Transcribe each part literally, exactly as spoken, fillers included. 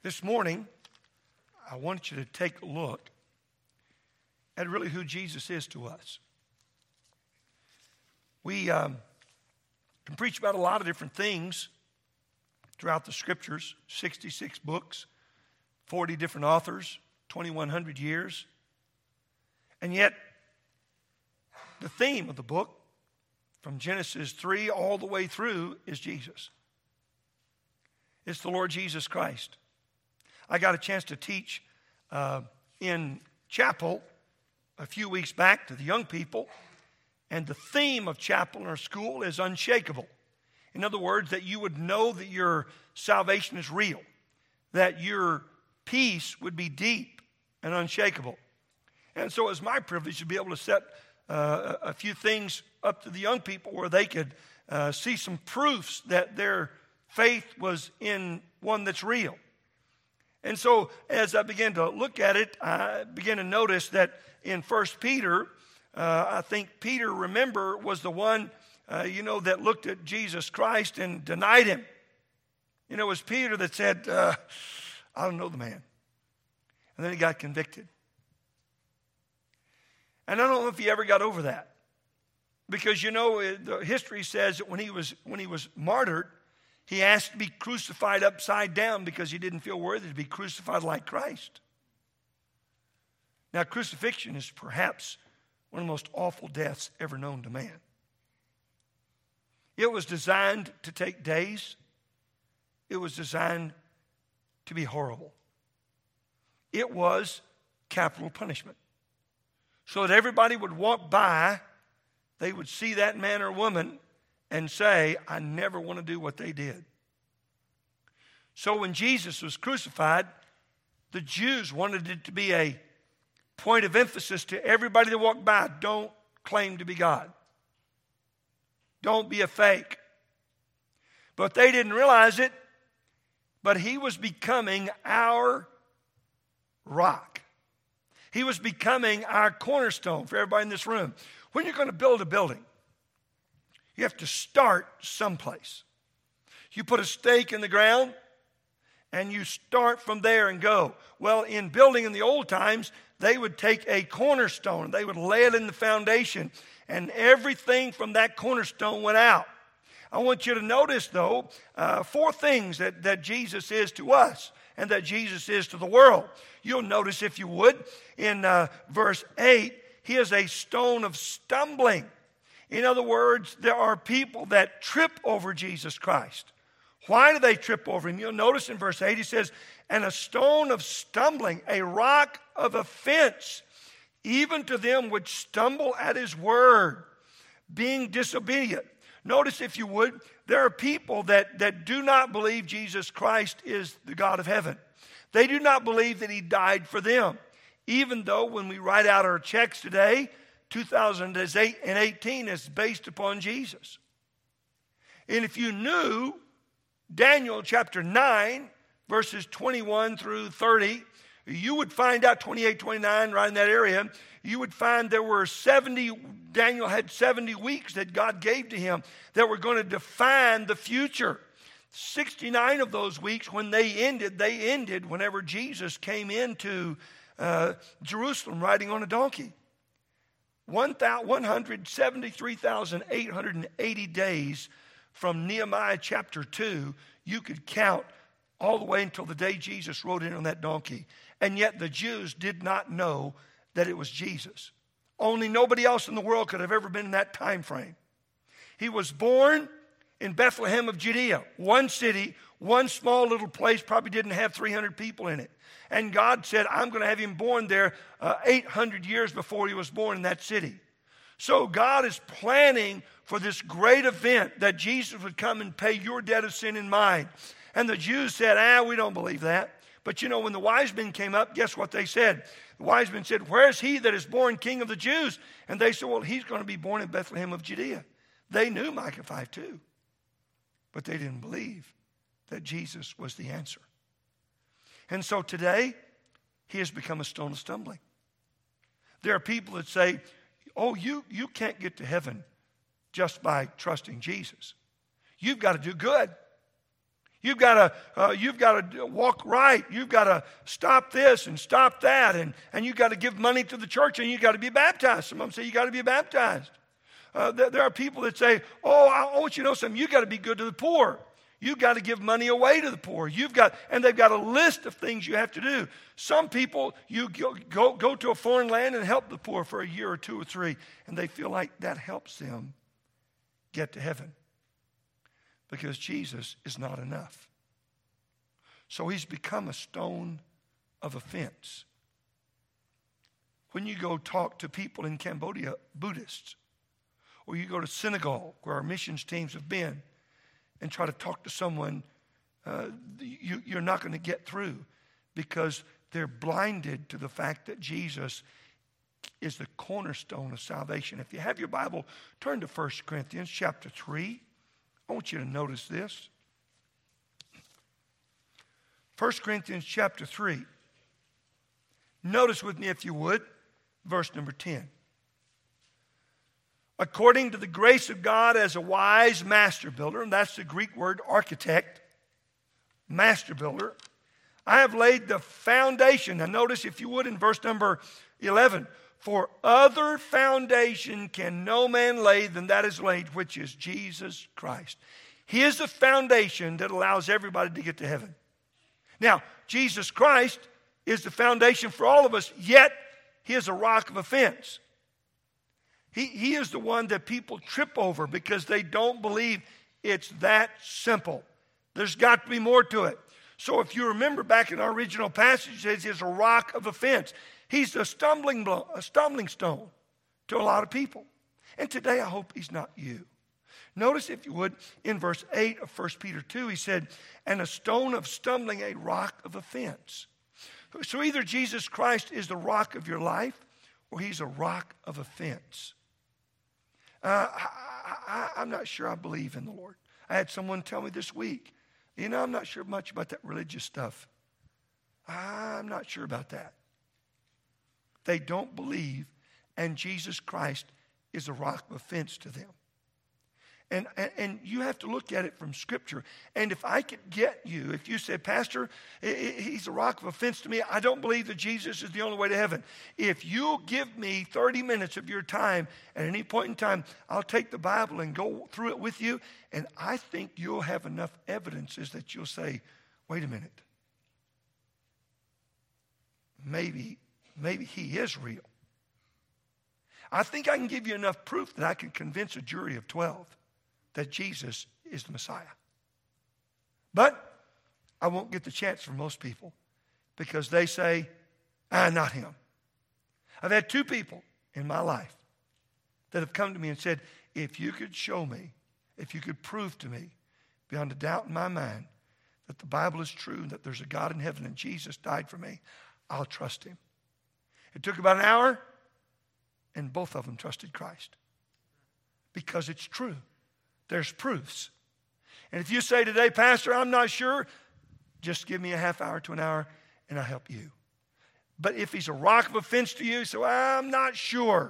This morning, I want you to take a look at really who Jesus is to us. We um, can preach about a lot of different things throughout the Scriptures, sixty-six books, forty different authors, twenty-one hundred years. And yet, the theme of the book, from Genesis three all the way through, is Jesus. It's the Lord Jesus Christ. I got a chance to teach uh, in chapel a few weeks back to the young people, and the theme of chapel in our school is unshakable. In other words, that you would know that your salvation is real, that your peace would be deep and unshakable. And so it's my privilege to be able to set uh, a few things up to the young people where they could uh, see some proofs that their faith was in one that's real. And so as I began to look at it, I began to notice that in First Peter, uh, I think Peter, remember, was the one, uh, you know, that looked at Jesus Christ and denied him. You know, it was Peter that said, uh, I don't know the man. And then he got convicted. And I don't know if he ever got over that. Because, you know, the history says that when he was when he was martyred, he asked to be crucified upside down because he didn't feel worthy to be crucified like Christ. Now, crucifixion is perhaps one of the most awful deaths ever known to man. It was designed to take days. It was designed to be horrible. It was capital punishment. So that everybody would walk by, they would see that man or woman and say, I never want to do what they did. So when Jesus was crucified, the Jews wanted it to be a point of emphasis to everybody that walked by. Don't claim to be God. Don't be a fake. But they didn't realize it, but he was becoming our rock. He was becoming our cornerstone for everybody in this room. When you're going to build a building, you have to start someplace. You put a stake in the ground, and you start from there and go. Well, in building in the old times, they would take a cornerstone, and they would lay it in the foundation, and everything from that cornerstone went out. I want you to notice, though, uh, four things that, that Jesus is to us and that Jesus is to the world. You'll notice, if you would, in uh, verse eight, he is a stone of stumbling. In other words, there are people that trip over Jesus Christ. Why do they trip over him? You'll notice in verse eight, he says, and a stone of stumbling, a rock of offense, even to them which stumble at his word, being disobedient. Notice, if you would, there are people that, that do not believe Jesus Christ is the God of heaven. They do not believe that he died for them. Even though when we write out our checks today, two thousand eighteen is based upon Jesus. And if you knew Daniel chapter nine, verses twenty-one through thirty, you would find out, twenty-eight, twenty-nine, right in that area, you would find there were seventy, Daniel had seventy weeks that God gave to him that were going to define the future. sixty-nine of those weeks, when they ended, they ended whenever Jesus came into uh, Jerusalem riding on a donkey. one hundred seventy-three thousand eight hundred eighty days from Nehemiah chapter two, you could count all the way until the day Jesus rode in on that donkey. And yet the Jews did not know that it was Jesus. Only nobody else in the world could have ever been in that time frame. He was born in Bethlehem of Judea, one city, one small little place, probably didn't have three hundred people in it. And God said, I'm going to have him born there uh, eight hundred years before he was born in that city. So God is planning for this great event that Jesus would come and pay your debt of sin and mine. And the Jews said, ah, we don't believe that. But you know, when the wise men came up, guess what they said? The wise men said, where is he that is born King of the Jews? And they said, well, he's going to be born in Bethlehem of Judea. They knew Micah five two, but they didn't believe that Jesus was the answer. And so today, he has become a stone of stumbling. There are people that say, oh, you, you can't get to heaven just by trusting Jesus. You've got to do good. You've got to uh, you've got to walk right. You've got to stop this and stop that, and, and you've got to give money to the church, and you've got to be baptized. Some of them say you got to be baptized. Uh, there, there are people that say, "Oh, I want you to know something. You got to be good to the poor. You've got to give money away to the poor. You've got," and they've got a list of things you have to do. Some people, you go, go go to a foreign land and help the poor for a year or two or three, and they feel like that helps them get to heaven. Because Jesus is not enough. So he's become a stone of offense. When you go talk to people in Cambodia, Buddhists, or you go to Senegal, where our missions teams have been, and try to talk to someone, uh, you, you're not going to get through because they're blinded to the fact that Jesus is the cornerstone of salvation. If you have your Bible, turn to First Corinthians chapter three. I want you to notice this. First Corinthians chapter three. Notice with me, if you would, verse number ten. According to the grace of God as a wise master builder, and that's the Greek word architect, master builder, I have laid the foundation. Now notice, if you would, in verse number eleven. For other foundation can no man lay than that is laid, which is Jesus Christ. He is the foundation that allows everybody to get to heaven. Now, Jesus Christ is the foundation for all of us, yet he is a rock of offense. He, he is the one that people trip over because they don't believe it's that simple. There's got to be more to it. So if you remember back in our original passage, it says he's a rock of offense. He's a stumbling blow, a stumbling stone to a lot of people. And today I hope he's not you. Notice, if you would, in verse eight of First Peter two, he said, and a stone of stumbling, a rock of offense. So either Jesus Christ is the rock of your life or he's a rock of offense. Uh, I, I, I'm not sure I believe in the Lord. I had someone tell me this week, you know, I'm not sure much about that religious stuff. I'm not sure about that. They don't believe, and Jesus Christ is a rock of offense to them. And, and, and you have to look at it from Scripture. And if I could get you, if you say, Pastor, he's a rock of offense to me, I don't believe that Jesus is the only way to heaven. If you'll give me thirty minutes of your time, at any point in time, I'll take the Bible and go through it with you, and I think you'll have enough evidences that you'll say, wait a minute. Maybe Maybe he is real. I think I can give you enough proof that I can convince a jury of twelve that Jesus is the Messiah. But I won't get the chance for most people because they say, ah, not him. I've had two people in my life that have come to me and said, if you could show me, if you could prove to me beyond a doubt in my mind that the Bible is true and that there's a God in heaven and Jesus died for me, I'll trust him. It took about an hour, and both of them trusted Christ. Because it's true. There's proofs. And if you say today, Pastor, I'm not sure, just give me a half hour to an hour, and I'll help you. But if he's a rock of offense to you, so I'm not sure.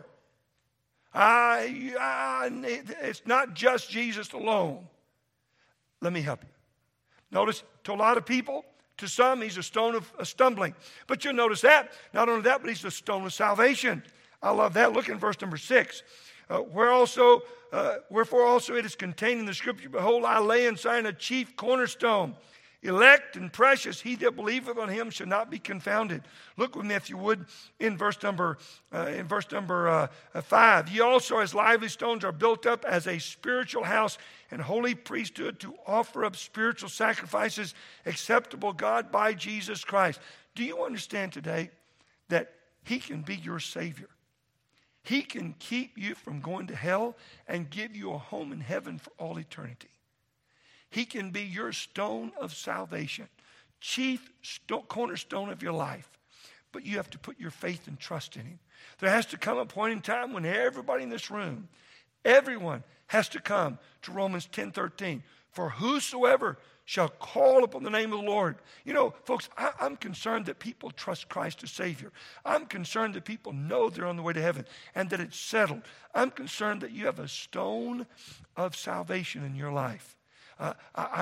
I, I, it's not just Jesus alone. Let me help you. Notice, to a lot of people, to some, he's a stone of a stumbling. But you'll notice that. Not only that, but he's a stone of salvation. I love that. Look in verse number six. Uh, where also, uh, wherefore also it is contained in the Scripture, behold, I lay in Zion a chief cornerstone, elect and precious. He that believeth on him shall not be confounded. Look with me, if you would, in verse number uh, in verse number uh, uh, five. Ye also, as lively stones, are built up as a spiritual house and holy priesthood to offer up spiritual sacrifices acceptable God by Jesus Christ. Do you understand today that he can be your Savior? He can keep you from going to hell and give you a home in heaven for all eternity. He can be your stone of salvation, chief sto- cornerstone of your life. But you have to put your faith and trust in him. There has to come a point in time when everybody in this room, everyone has to come to Romans ten thirteen. For whosoever shall call upon the name of the Lord. You know, folks, I, I'm concerned that people trust Christ as Savior. I'm concerned that people know they're on the way to heaven and that it's settled. I'm concerned that you have a stone of salvation in your life. Uh, I,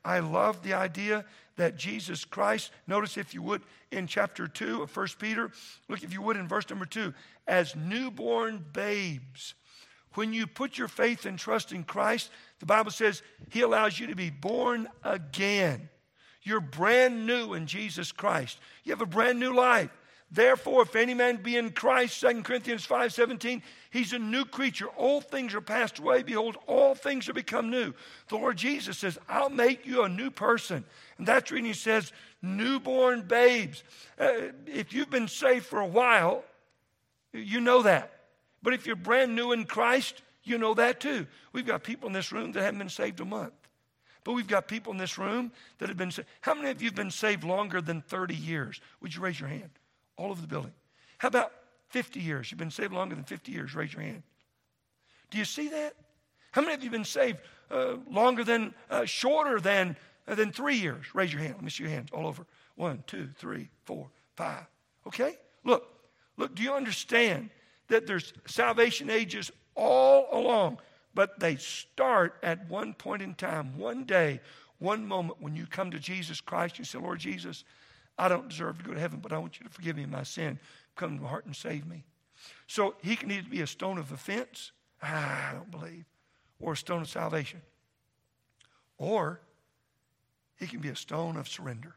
I love the idea that Jesus Christ, notice if you would in chapter two of First Peter, look if you would in verse number two, as newborn babes. When you put your faith and trust in Christ, the Bible says he allows you to be born again. You're brand new in Jesus Christ. You have a brand new life. Therefore, if any man be in Christ, Second Corinthians five seventeen, he's a new creature. Old things are passed away. Behold, all things are become new. The Lord Jesus says, I'll make you a new person. And that's reading, he says, newborn babes. Uh, if you've been saved for a while, you know that. But if you're brand new in Christ, you know that too. We've got people in this room that haven't been saved a month. But we've got people in this room that have been saved. How many of you have been saved longer than thirty years? Would you raise your hand? All over the building. How about fifty years? You've been saved longer than fifty years. Raise your hand. Do you see that? How many of you have been saved uh, longer than, uh, shorter than, uh, than three years? Raise your hand. Let me see your hands all over. One, two, three, four, five. Okay? Look, look, do you understand that there's salvation ages all along, but they start at one point in time, one day, one moment when you come to Jesus Christ. You say, Lord Jesus, I don't deserve to go to heaven, but I want you to forgive me of my sin. Come to my heart and save me. So he can either be a stone of offense, ah, I don't believe, or a stone of salvation. Or he can be a stone of surrender,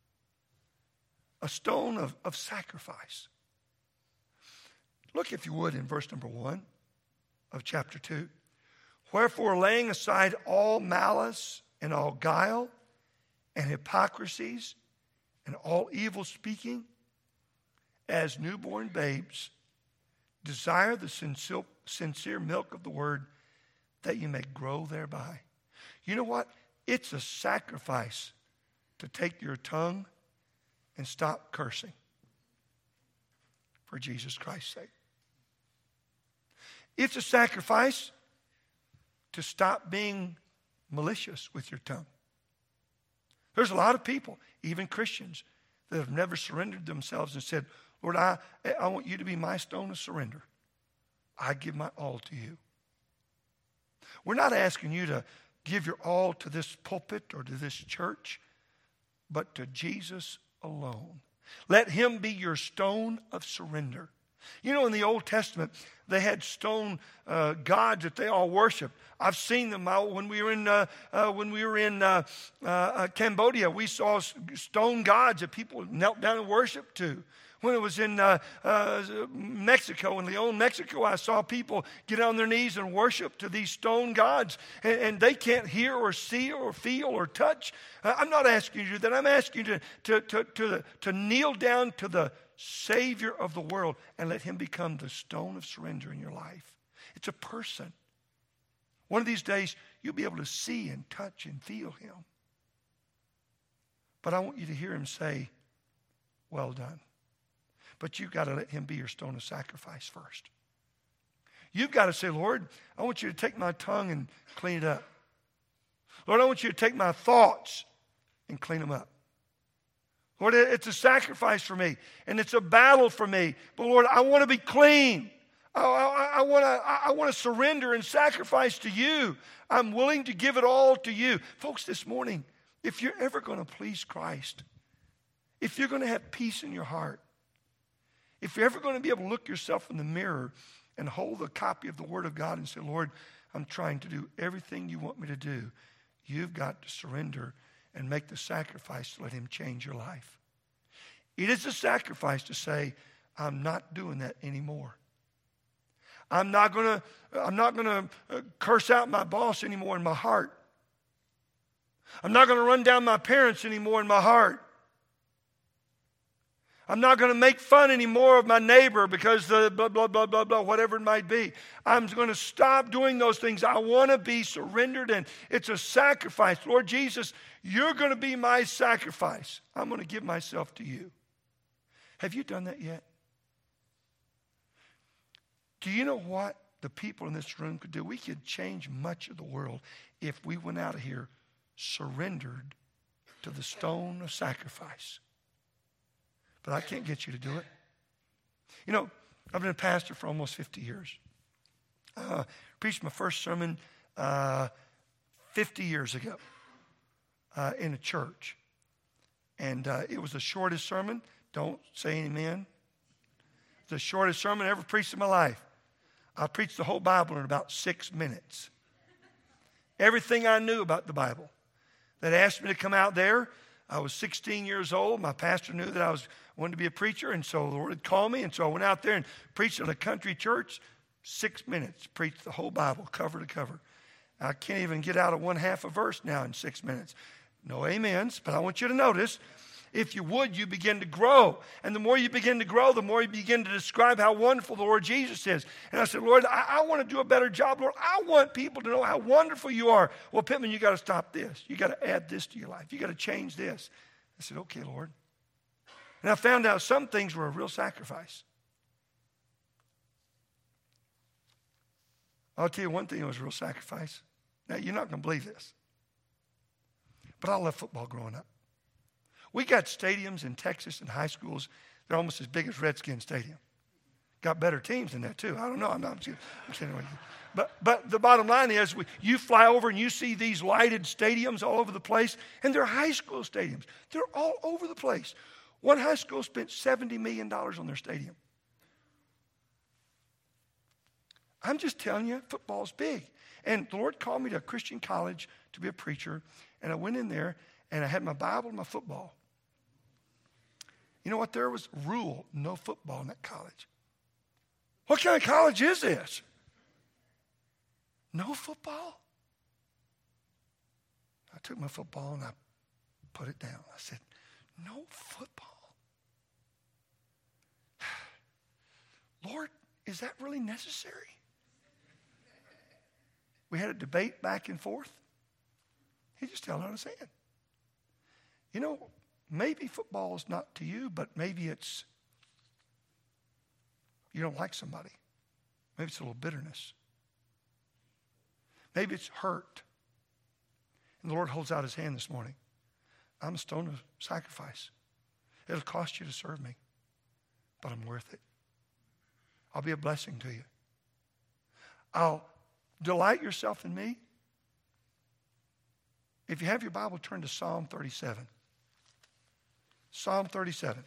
a stone of, of sacrifice. Look, if you would, in verse number one of chapter two. Wherefore, laying aside all malice and all guile and hypocrisies, and all evil speaking, as newborn babes, desire the sincere, sincere milk of the word, that you may grow thereby. You know what? It's a sacrifice to take your tongue and stop cursing for Jesus Christ's sake. It's a sacrifice to stop being malicious with your tongue. There's a lot of people, even Christians, that have never surrendered themselves and said, Lord, I, I want you to be my stone of surrender. I give my all to you. We're not asking you to give your all to this pulpit or to this church, but to Jesus alone. Let him be your stone of surrender. You know, in the Old Testament, they had stone uh, gods that they all worshiped. I've seen them out when we were in uh, uh, when we were in uh, uh, Cambodia. We saw stone gods that people knelt down and worshiped to. When it was in uh, uh, Mexico, in Leon, Mexico, I saw people get on their knees and worship to these stone gods, and, and they can't hear or see or feel or touch. Uh, I'm not asking you to do that. I'm asking you to to to to, to kneel down to the Savior of the world and let him become the stone of surrender in your life. It's a person. One of these days, you'll be able to see and touch and feel him. But I want you to hear him say, well done. But you've got to let him be your stone of sacrifice first. You've got to say, Lord, I want you to take my tongue and clean it up. Lord, I want you to take my thoughts and clean them up. Lord, it's a sacrifice for me, and it's a battle for me. But Lord, I want to be clean. I, I, I want to I want to surrender and sacrifice to you. I'm willing to give it all to you. Folks, this morning, if you're ever going to please Christ, if you're going to have peace in your heart, if you're ever going to be able to look yourself in the mirror and hold a copy of the Word of God and say, Lord, I'm trying to do everything you want me to do, you've got to surrender and make the sacrifice to let him change your life. It is a sacrifice to say, I'm not doing that anymore. I'm not going to I'm not going to curse out my boss anymore in my heart. I'm not going to run down my parents anymore in my heart. I'm not going to make fun anymore of my neighbor because the blah, blah, blah, blah, blah, whatever it might be. I'm going to stop doing those things. I want to be surrendered, and it's a sacrifice. Lord Jesus, you're going to be my sacrifice. I'm going to give myself to you. Have you done that yet? Do you know what the people in this room could do? We could change much of the world if we went out of here surrendered to the stone of sacrifice. But I can't get you to do it. You know, I've been a pastor for almost fifty years. Uh, preached my first sermon uh, fifty years ago. uh, in a church. And uh, it was the shortest sermon. Don't say amen. The shortest sermon I ever preached in my life. I preached the whole Bible in about six minutes. Everything I knew about the Bible. They asked me to come out there. I was sixteen years old. My pastor knew that I was wanted to be a preacher, and so the Lord had called me, and so I went out there and preached at a country church. Six minutes, preached the whole Bible, cover to cover. I can't even get out of one half a verse now in six minutes. No amens, but I want you to notice, if you would, you begin to grow. And the more you begin to grow, the more you begin to describe how wonderful the Lord Jesus is. And I said, Lord, I, I want to do a better job. Lord, I want people to know how wonderful you are. Well, Pittman, you got to stop this. You got to add this to your life. You got to change this. I said, okay, Lord. And I found out some things were a real sacrifice. I'll tell you one thing that was a real sacrifice. Now, you're not going to believe this. But I love football growing up. We got stadiums in Texas and high schools. They're almost as big as Redskin Stadium. Got better teams than that, too. I don't know. I'm not I'm kidding. I'm kidding. But, but the bottom line is we, you fly over and you see these lighted stadiums all over the place, and they're high school stadiums. They're all over the place. One high school spent seventy million dollars on their stadium. I'm just telling you, football's big. And the Lord called me to a Christian college to be a preacher, and I went in there, and I had my Bible and my football. You know what? There was a rule, no football in that college. What kind of college is this? No football? I took my football and I put it down. I said, no football? Lord, is that really necessary? We had a debate back and forth. He just held out his hand. You know, maybe football is not to you, but maybe it's you don't like somebody. Maybe it's a little bitterness. Maybe it's hurt. And the Lord holds out his hand this morning. I'm a stone of sacrifice. It'll cost you to serve me, but I'm worth it. I'll be a blessing to you. I'll delight yourself in me. If you have your Bible, turn to Psalm thirty-seven. Psalm thirty-seven.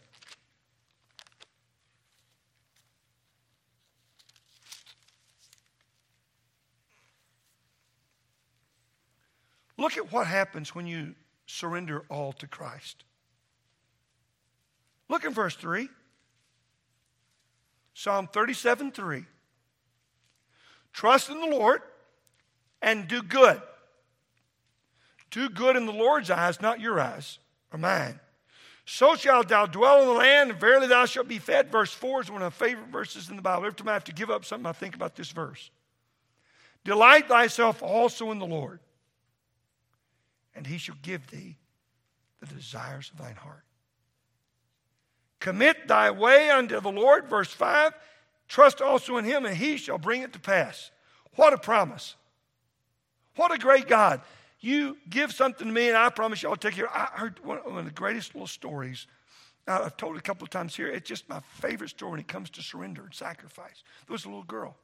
Look at what happens when you surrender all to Christ. Look in verse three. Psalm thirty-seven, three. Trust in the Lord and do good. Do good in the Lord's eyes, not your eyes or mine. So shalt thou dwell in the land, and verily thou shalt be fed. Verse four is one of my favorite verses in the Bible. Every time I have to give up something, I think about this verse. Delight thyself also in the Lord, and he shall give thee the desires of thine heart. Commit thy way unto the Lord, verse five. Trust also in him, and he shall bring it to pass. What a promise. What a great God. You give something to me, and I promise you I'll take care of it. I heard one of the greatest little stories. I've told it a couple of times here. It's just my favorite story when it comes to surrender and sacrifice. There was a little girl.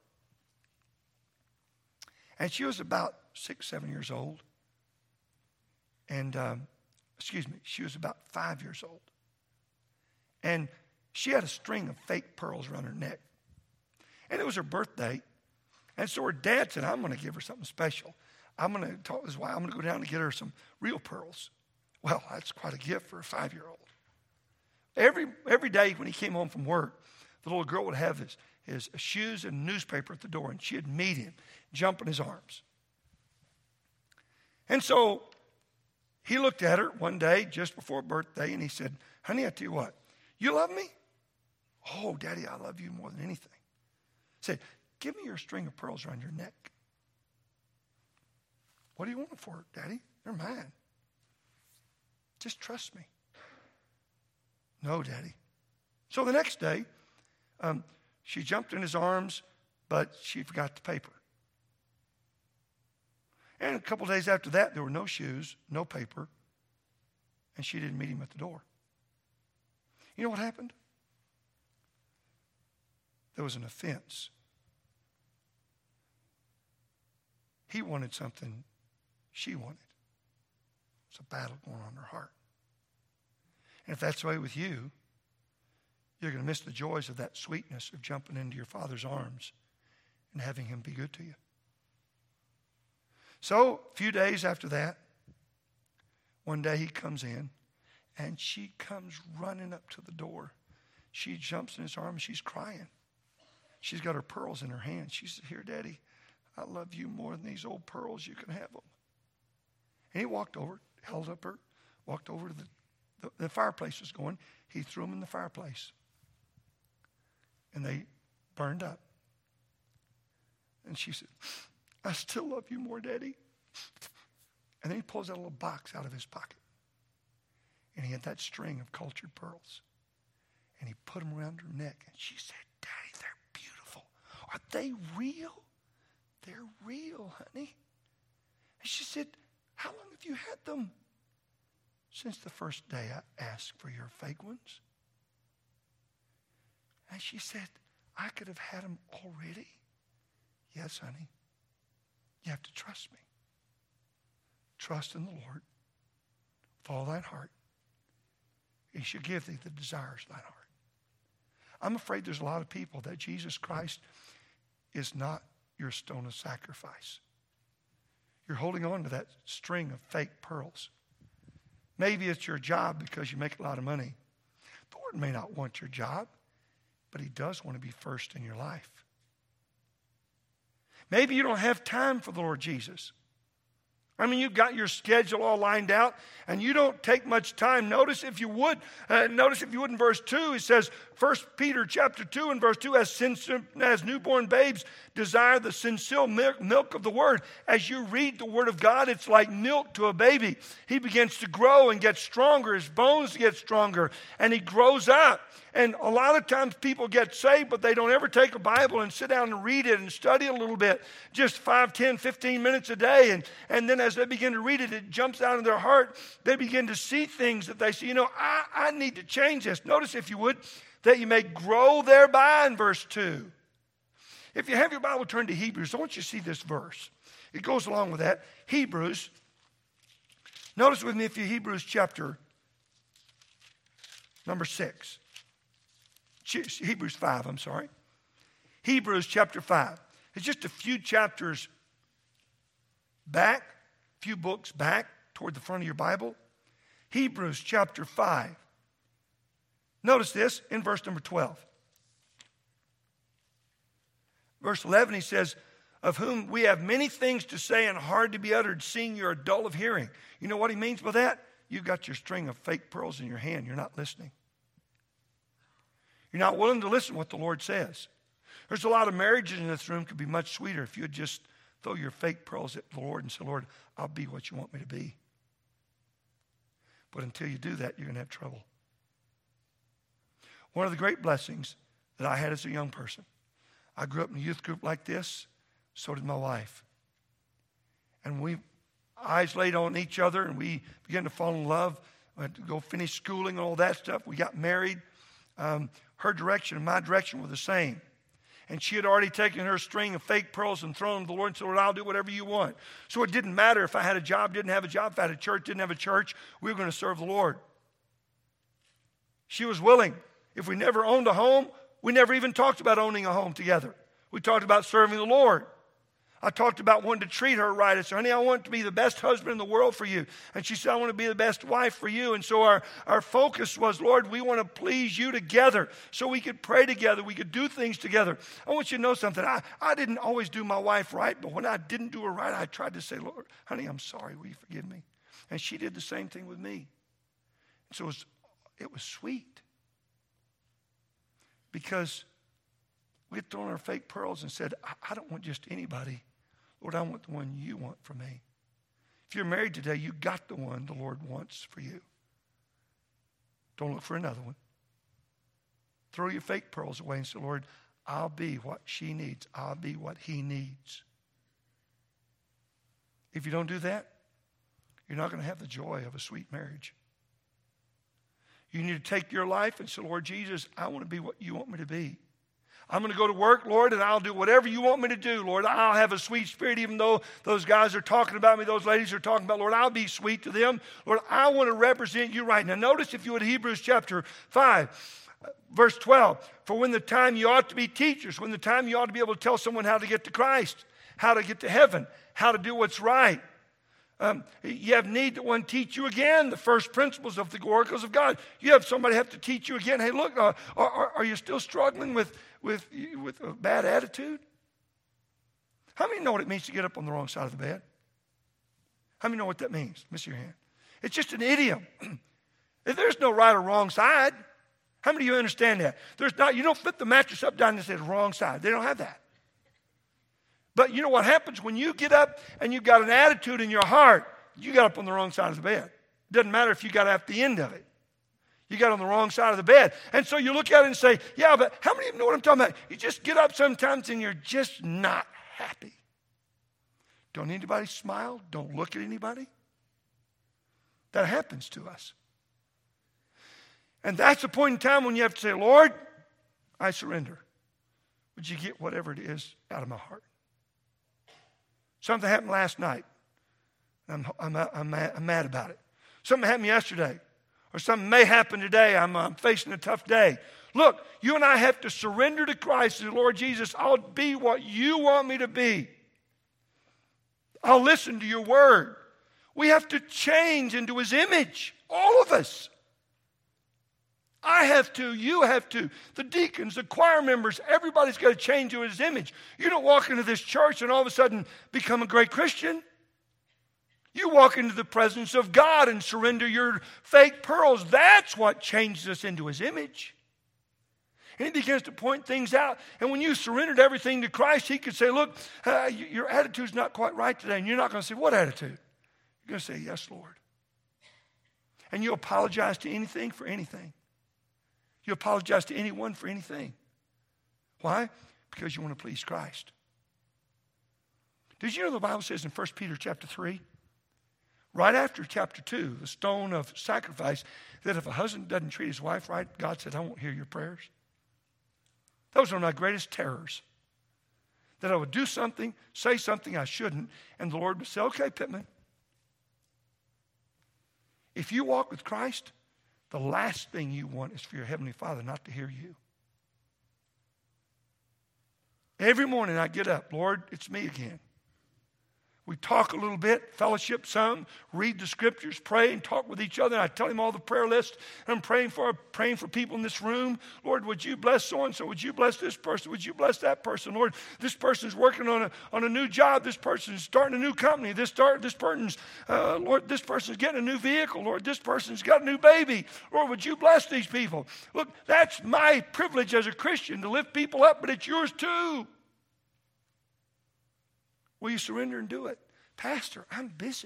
And she was about six, seven years old. And, um, excuse me, she was about five years old. And she had a string of fake pearls around her neck. And it was her birthday. And so her dad said, I'm going to give her something special. I'm going to talk to his wife. I'm going to go down and get her some real pearls. Well, that's quite a gift for a five-year-old. Every every day when he came home from work, the little girl would have his, his shoes and newspaper at the door, and she'd meet him, jump in his arms. And so he looked at her one day just before her birthday, and he said, honey, I tell you what, you love me? Oh, Daddy, I love you more than anything. He said, give me your string of pearls around your neck. What do you want them for, Daddy? They're mine. Just trust me. No, Daddy. So the next day, um, she jumped in his arms, but she forgot the paper. And a couple days after that, there were no shoes, no paper, and she didn't meet him at the door. You know what happened? There was an offense. He wanted something she wanted. It's a battle going on in her heart. And if that's the way with you, you're going to miss the joys of that sweetness of jumping into your Father's arms and having Him be good to you. So, a few days after that, one day he comes in, and she comes running up to the door. She jumps in his arms. She's crying. She's got her pearls in her hand. She said, "Here, Daddy, I love you more than these old pearls. You can have them." And he walked over, held up her, walked over to the, the, the fireplace was going. He threw them in the fireplace. And they burned up. And she said, "I still love you more, Daddy." And then he pulls out a little box out of his pocket. And he had that string of cultured pearls. And he put them around her neck. And she said, "Daddy, they're beautiful. Are they real?" "They're real, honey." And she said, "How long have you had them?" "Since the first day I asked for your fake ones." And she said, "I could have had them already." "Yes, honey. You have to trust me. Trust in the Lord with all thine heart. He shall give thee the desires of thine heart." I'm afraid there's a lot of people that Jesus Christ is not your stone of sacrifice. You're holding on to that string of fake pearls. Maybe it's your job because you make a lot of money. The Lord may not want your job, but He does want to be first in your life. Maybe you don't have time for the Lord Jesus. I mean, you've got your schedule all lined out, and you don't take much time. Notice if you would, uh, notice if you would in verse two, it says, First Peter chapter two and verse two, as, sin- as newborn babes desire the sincere milk, milk of the Word. As you read the Word of God, it's like milk to a baby. He begins to grow and get stronger. His bones get stronger, and he grows up. And a lot of times people get saved, but they don't ever take a Bible and sit down and read it and study it a little bit. Just five, ten, fifteen minutes a day. And, and then as they begin to read it, it jumps out of their heart. They begin to see things that they see, you know, I, I need to change this. Notice, if you would, that you may grow thereby in verse two. If you have your Bible, turn to Hebrews. I want you to see this verse. It goes along with that. Hebrews. Notice with me, if you Hebrews chapter number six. Hebrews five, I'm sorry. Hebrews chapter five. It's just a few chapters back, a few books back toward the front of your Bible. Hebrews chapter five. Notice this in verse number twelve. Verse eleven, he says, "Of whom we have many things to say and hard to be uttered, seeing you are dull of hearing." You know what he means by that? You've got your string of fake pearls in your hand. You're not listening. You're not willing to listen to what the Lord says. There's a lot of marriages in this room could be much sweeter if you would just throw your fake pearls at the Lord and say, "Lord, I'll be what you want me to be." But until you do that, you're going to have trouble. One of the great blessings that I had as a young person, I grew up in a youth group like this, so did my wife. And we, eyes laid on each other, and we began to fall in love. I had to go finish schooling and all that stuff. We got married. Um, her direction and my direction were the same. And she had already taken her string of fake pearls and thrown them to the Lord and said, "Lord, I'll do whatever you want." So it didn't matter if I had a job, didn't have a job, if I had a church, didn't have a church. We were going to serve the Lord. She was willing. If we never owned a home, we never even talked about owning a home together. We talked about serving the Lord. I talked about wanting to treat her right. I said, "Honey, I want to be the best husband in the world for you." And she said, "I want to be the best wife for you." And so our, our focus was, "Lord, we want to please you together," so we could pray together. We could do things together. I want you to know something. I, I didn't always do my wife right, but when I didn't do her right, I tried to say, "Lord, honey, I'm sorry. Will you forgive me?" And she did the same thing with me. So it was, it was sweet. Because we had thrown our fake pearls and said, I, I don't want just anybody. Lord, I want the one you want for me. If you're married today, you got the one the Lord wants for you. Don't look for another one. Throw your fake pearls away and say, "Lord, I'll be what she needs. I'll be what he needs." If you don't do that, you're not going to have the joy of a sweet marriage. You need to take your life and say, "Lord Jesus, I want to be what you want me to be. I'm going to go to work, Lord, and I'll do whatever you want me to do, Lord. I'll have a sweet spirit, even though those guys are talking about me, those ladies are talking about, Lord, I'll be sweet to them. Lord, I want to represent you right now. Notice if you would Hebrews chapter five, verse twelve, for when the time you ought to be teachers, when the time you ought to be able to tell someone how to get to Christ, how to get to heaven, how to do what's right. Um, you have need that one teach you again the first principles of the oracles of God. You have somebody have to teach you again. Hey, look, uh, are, are you still struggling with, with, with a bad attitude? How many know what it means to get up on the wrong side of the bed? How many know what that means? Let me see your hand. It's just an idiom. If there's no right or wrong side, how many of you understand that? There's not. You don't flip the mattress up down and say the wrong side. They don't have that. But you know what happens when you get up and you've got an attitude in your heart, you got up on the wrong side of the bed. It doesn't matter if you got at the end of it. You got on the wrong side of the bed. And so you look at it and say, yeah, but how many of you know what I'm talking about? You just get up sometimes and you're just not happy. Don't anybody smile? Don't look at anybody? That happens to us. And that's the point in time when you have to say, Lord, I surrender. Would you get whatever it is out of my heart? Something happened last night. I'm, I'm, I'm, mad, I'm mad about it. Something happened yesterday. Or something may happen today. I'm, I'm facing a tough day. Look, you and I have to surrender to Christ. And Lord Jesus, I'll be what you want me to be. I'll listen to your word. We have to change into his image. All of us. I have to, you have to, the deacons, the choir members, everybody's got to change to his image. You don't walk into this church and all of a sudden become a great Christian. You walk into the presence of God and surrender your fake pearls. That's what changes us into his image. And he begins to point things out. And when you surrendered everything to Christ, he could say, look, uh, your attitude's not quite right today. And you're not going to say, what attitude? You're going to say, yes, Lord. And you apologize to anything for anything. You apologize to anyone for anything. Why? Because you want to please Christ. Did you know the Bible says in First Peter chapter three, right after chapter two, the stone of sacrifice, that if a husband doesn't treat his wife right, God said, I won't hear your prayers. That was one of my greatest terrors. That I would do something, say something I shouldn't, and the Lord would say, okay, Pittman. If you walk with Christ, the last thing you want is for your Heavenly Father not to hear you. Every morning I get up, Lord, it's me again. We talk a little bit, fellowship some, read the scriptures, pray and talk with each other. And I tell him all the prayer list I'm praying for, praying for people in this room. Lord, would you bless so-and-so? Would you bless this person? Would you bless that person? Lord, this person's working on a, on a new job. This person's starting a new company. This, start, this person's, uh, Lord, this person's getting a new vehicle. Lord, this person's got a new baby. Lord, would you bless these people? Look, that's my privilege as a Christian to lift people up, but it's yours too. Will you surrender and do it? Pastor, I'm busy.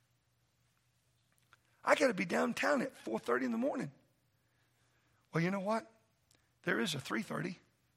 I got to be downtown at four thirty in the morning. Well, you know what? There is a three thirty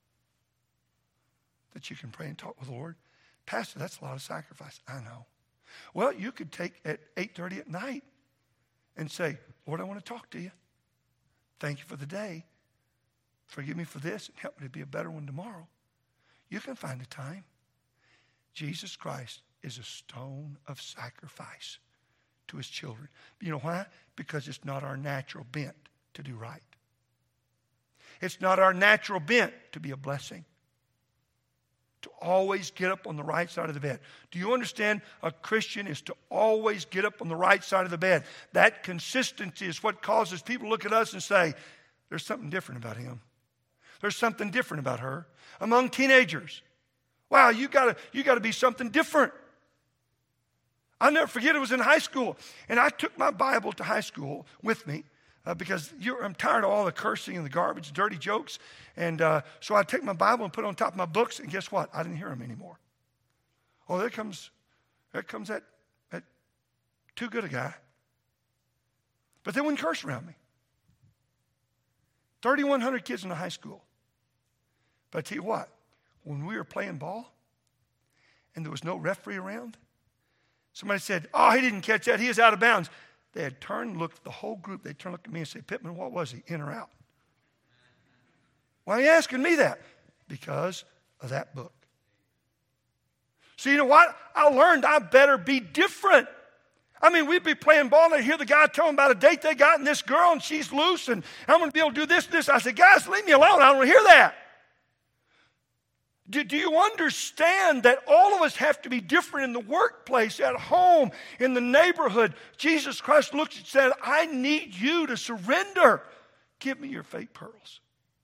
that you can pray and talk with the Lord. Pastor, that's a lot of sacrifice. I know. Well, you could take at eight thirty at night and say, Lord, I want to talk to you. Thank you for the day. Forgive me for this and help me to be a better one tomorrow. You can find a time. Jesus Christ is a stone of sacrifice to his children. You know why? Because it's not our natural bent to do right. It's not our natural bent to be a blessing. To always get up on the right side of the bed. Do you understand? A Christian is to always get up on the right side of the bed. That consistency is what causes people to look at us and say, there's something different about him. There's something different about her. Among teenagers, wow, you gotta, you gotta be something different. I'll never forget, it was in high school. And I took my Bible to high school with me uh, because you're, I'm tired of all the cursing and the garbage, dirty jokes. And uh, so I take my Bible and put it on top of my books, and guess what? I didn't hear them anymore. Oh, there comes, there comes that, that too good a guy. But they wouldn't curse around me. thirty-one hundred kids in the high school. But I tell you what, when we were playing ball and there was no referee around, somebody said, oh, he didn't catch that. He is out of bounds. They had turned, looked, the whole group, they'd turn, look at me and say, Pittman, what was he, in or out? Why are you asking me that? Because of that book. So you know what? I learned I better be different. I mean, we'd be playing ball and I'd hear the guy telling about a date they got and this girl and she's loose and I'm going to be able to do this and this. I said, guys, leave me alone. I don't want to hear that. Do, do you understand that all of us have to be different in the workplace, at home, in the neighborhood? Jesus Christ looked and said, I need you to surrender. Give me your fake pearls.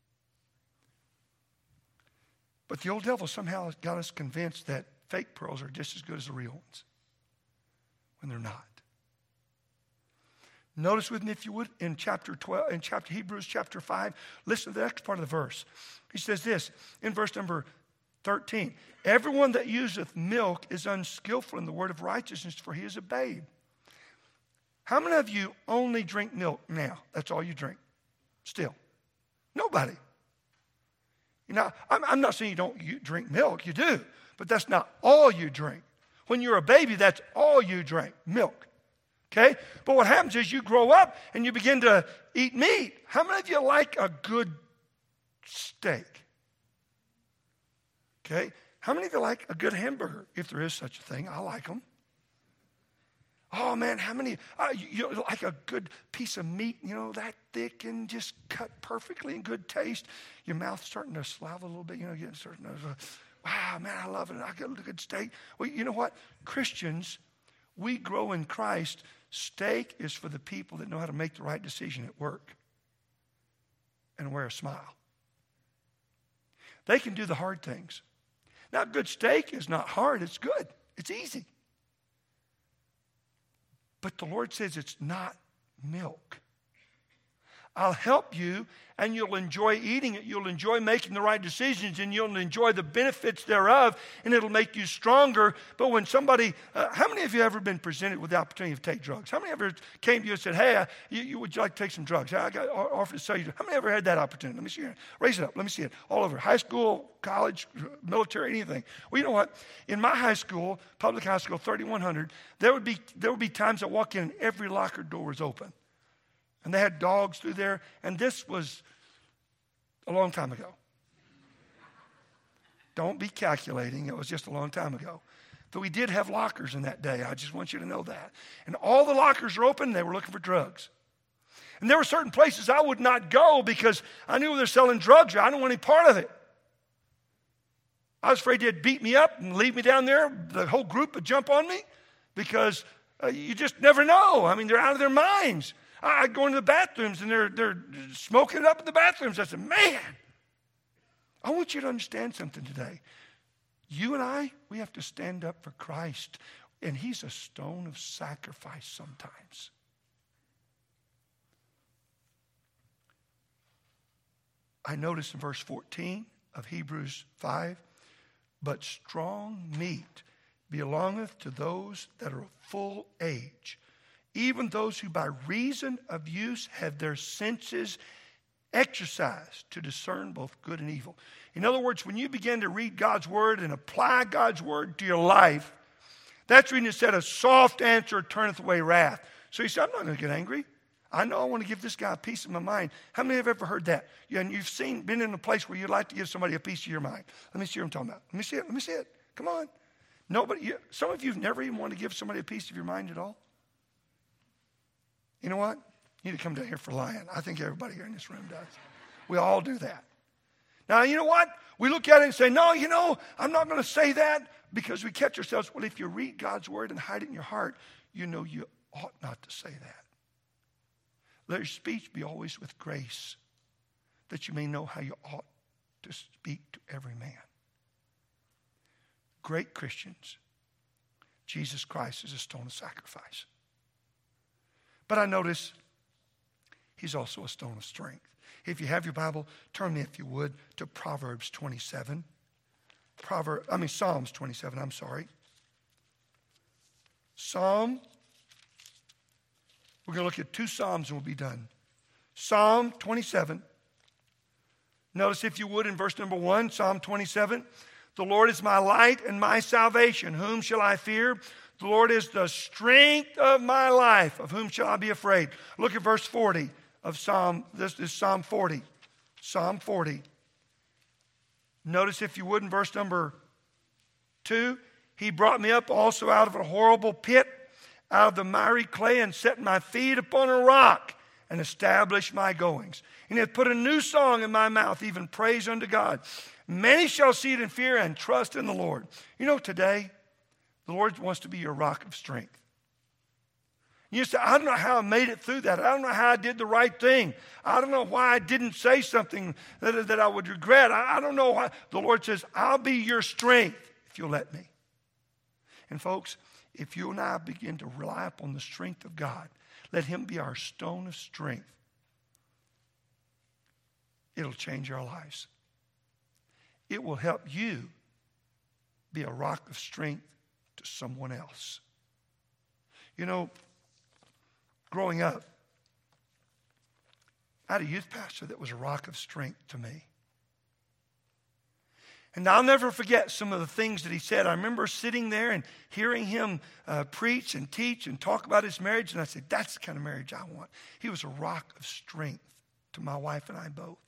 But the old devil somehow got us convinced that fake pearls are just as good as the real ones, when they're not. Notice with me, if you would, in chapter twelve, in chapter Hebrews chapter five, listen to the next part of the verse. He says this in verse number thirteen. Everyone that useth milk is unskillful in the word of righteousness, for he is a babe. How many of you only drink milk now? That's all you drink. Still. Nobody. You know, I'm, I'm not saying you don't you drink milk. You do. But that's not all you drink. When you're a baby, that's all you drink, milk. Okay? But what happens is you grow up and you begin to eat meat. How many of you like a good steak? Okay? How many of you like a good hamburger? If there is such a thing, I like them. Oh, man, how many, uh, you, you know, like a good piece of meat, you know, that thick and just cut perfectly and good taste. Your mouth's starting to saliva a little bit, you know, getting starting to, uh, wow, man, I love it. I got a good steak. Well, you know what? Christians, we grow in Christ. Steak is for the people that know how to make the right decision at work and wear a smile. They can do the hard things. Now, good steak is not hard. It's good. It's easy. But the Lord says it's not milk. I'll help you, and you'll enjoy eating it. You'll enjoy making the right decisions, and you'll enjoy the benefits thereof, and it'll make you stronger. But when somebody, uh, how many of you have ever been presented with the opportunity to take drugs? How many ever came to you and said, hey, uh, you, you, would you like to take some drugs? I got offered to sell you. How many ever had that opportunity? Let me see it. Raise it up. Let me see it. All over. High school, college, military, anything. Well, you know what? In my high school, public high school, thirty-one hundred, there would be there would be times I walk in and every locker door was open. And they had dogs through there. And this was a long time ago. Don't be calculating. It was just a long time ago. But we did have lockers in that day. I just want you to know that. And all the lockers were open. They were looking for drugs. And there were certain places I would not go because I knew they were selling drugs. I didn't want any part of it. I was afraid they'd beat me up and leave me down there. The whole group would jump on me because uh, you just never know. I mean, they're out of their minds. I go into the bathrooms and they're, they're smoking it up in the bathrooms. I said, man, I want you to understand something today. You and I, we have to stand up for Christ. And he's a stone of sacrifice sometimes. I notice in verse fourteen of Hebrews five, but strong meat belongeth to those that are of full age, even those who by reason of use have their senses exercised to discern both good and evil. In other words, when you begin to read God's word and apply God's word to your life, that's when it said a soft answer turneth away wrath. So he said, I'm not going to get angry. I know I want to give this guy a piece of my mind. How many have ever heard that? Yeah, and you've seen, been in a place where you'd like to give somebody a piece of your mind. Let me see what I'm talking about. Let me see it. Let me see it. Come on. Nobody. You, some of you have never even wanted to give somebody a piece of your mind at all. You know what? You need to come down here for lying. I think everybody here in this room does. We all do that. Now, you know what? We look at it and say, no, you know, I'm not going to say that, because we catch ourselves. Well, if you read God's word and hide it in your heart, you know you ought not to say that. Let your speech be always with grace, that you may know how you ought to speak to every man. Great Christians, Jesus Christ is a stone of sacrifice. But I notice he's also a stone of strength. If you have your Bible, turn me, if you would, to Proverbs twenty-seven. Proverb, I mean Psalms twenty-seven, I'm sorry. Psalm, we're going to look at two Psalms and we'll be done. Psalm twenty-seven. Notice, if you would, in verse number one, Psalm twenty-seven. The Lord is my light and my salvation. Whom shall I fear? The Lord is the strength of my life. Of whom shall I be afraid? Look at verse forty of Psalm. This is Psalm forty. Psalm forty. Notice, if you would, in verse number two, he brought me up also out of a horrible pit, out of the miry clay, and set my feet upon a rock, and established my goings. And hath put a new song in my mouth, even praise unto God. Many shall see it and fear and trust in the Lord. You know, today, the Lord wants to be your rock of strength. You say, I don't know how I made it through that. I don't know how I did the right thing. I don't know why I didn't say something that, that I would regret. I, I don't know why. The Lord says, I'll be your strength if you'll let me. And folks, if you and I begin to rely upon the strength of God, let him be our stone of strength, it'll change our lives. It will help you be a rock of strength to someone else. You know, growing up, I had a youth pastor that was a rock of strength to me. And I'll never forget some of the things that he said. I remember sitting there and hearing him uh, preach and teach and talk about his marriage. And I said, that's the kind of marriage I want. He was a rock of strength to my wife and I both.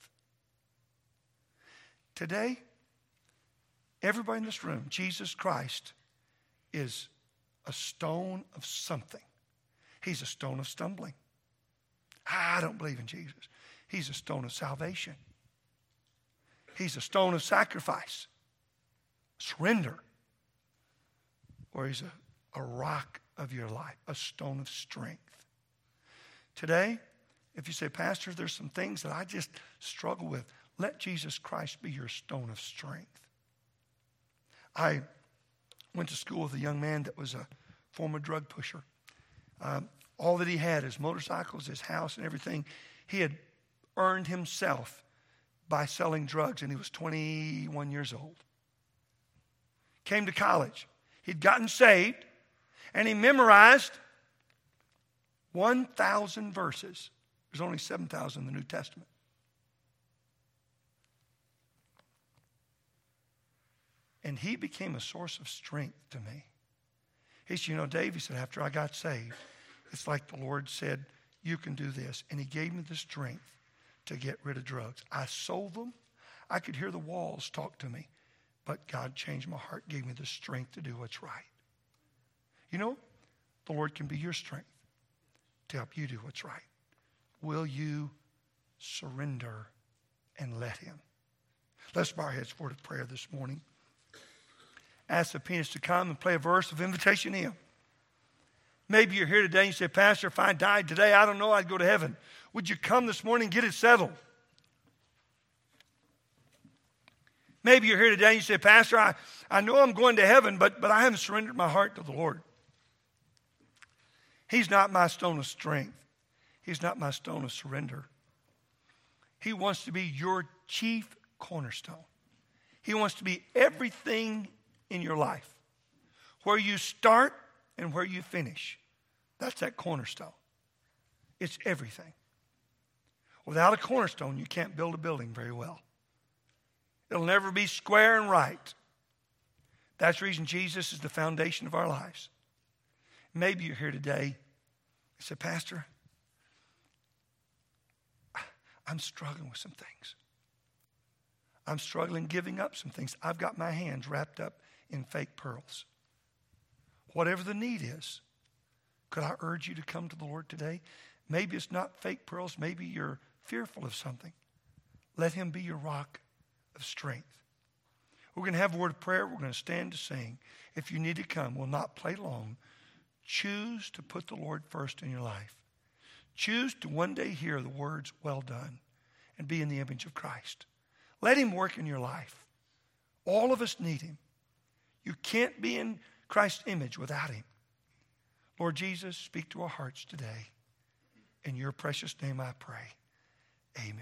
Today, everybody in this room, Jesus Christ is a stone of something. He's a stone of stumbling. I don't believe in Jesus. He's a stone of salvation. He's a stone of sacrifice, surrender. Or he's a, a rock of your life, a stone of strength. Today, if you say, Pastor, there's some things that I just struggle with, let Jesus Christ be your stone of strength. I went to school with a young man that was a former drug pusher. Um, all that he had, his motorcycles, his house, and everything, he had earned himself by selling drugs, and he was twenty-one years old. Came to college. He'd gotten saved, and he memorized one thousand verses. There's only seven thousand in the New Testament. And he became a source of strength to me. He said, you know, Dave, he said, after I got saved, it's like the Lord said, you can do this. And he gave me the strength to get rid of drugs. I sold them. I could hear the walls talk to me. But God changed my heart, gave me the strength to do what's right. You know, the Lord can be your strength to help you do what's right. Will you surrender and let him? Let's bow our heads for a prayer this morning. Ask the pianist to come and play a verse of invitation to him. Maybe you're here today and you say, Pastor, if I died today, I don't know, I'd go to heaven. Would you come this morning and get it settled? Maybe you're here today and you say, Pastor, I, I know I'm going to heaven, but, but I haven't surrendered my heart to the Lord. He's not my stone of strength. He's not my stone of surrender. He wants to be your chief cornerstone. He wants to be everything in your life. Where you start and where you finish. That's that cornerstone. It's everything. Without a cornerstone, you can't build a building very well. It'll never be square and right. That's the reason Jesus is the foundation of our lives. Maybe you're here today and say, Pastor, I'm struggling with some things. I'm struggling giving up some things. I've got my hands wrapped up in fake pearls. Whatever the need is, could I urge you to come to the Lord today? Maybe it's not fake pearls. Maybe you're fearful of something. Let him be your rock of strength. We're going to have a word of prayer. We're going to stand to sing. If you need to come, we'll not play long. Choose to put the Lord first in your life. Choose to one day hear the words, well done, and be in the image of Christ. Let him work in your life. All of us need him. You can't be in Christ's image without him. Lord Jesus, speak to our hearts today. In your precious name I pray. Amen.